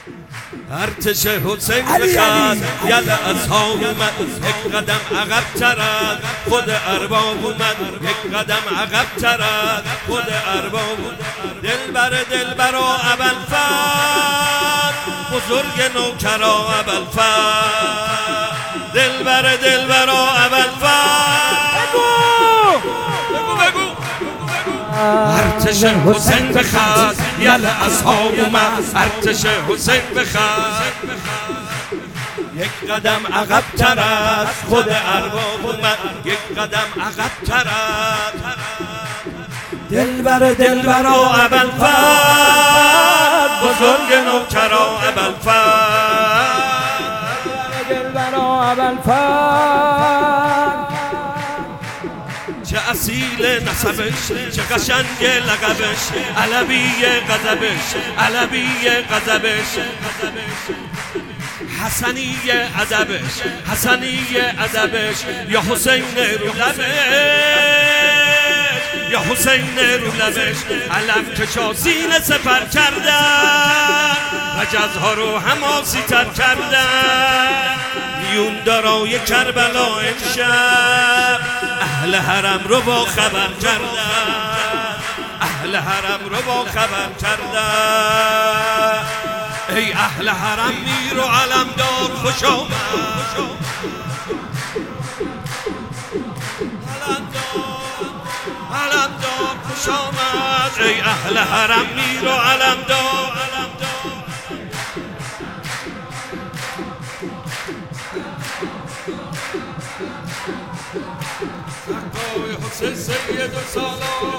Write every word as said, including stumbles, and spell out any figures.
ارتش حسین بخواد یل اصحاب اومد یک قدم عقب ترد خود ارباب اومد یک قدم عقب ترد خود ارباب اومد دلبر دلبر و ابوالفضل بزرگ نوکرا ابوالفضل دلبر دلبر و ابوالفضل بگو بگو ارتش حسین بخواد یل اصحاب اومد ارتش حسین بخواد یک قدم عقب ترد خود ارباب اومد یک قدم عقب ترد دلبر دلبر و ابوالفضل بزرگ نوکرا ابوالفضل دلبر و ابوالفضل چه اصیل نسبش چه قشنگ لقبش علوی غضبش علوی غضبش حسنی ادبش حسنی ادبش یا حسین رو لبش یا حسین رو لبش علم کشا سینه سپر کردن رجزها رو حماسی تر کردن میون دارای کربلا امشب اهل حرم رو با خبر کردن اهل حرم رو با خبر کردن ای اهل حرم میر و علمدار خوش آمد علمدار خوش آمد ای اهل حرم میر و علمدار حسین سید و سالار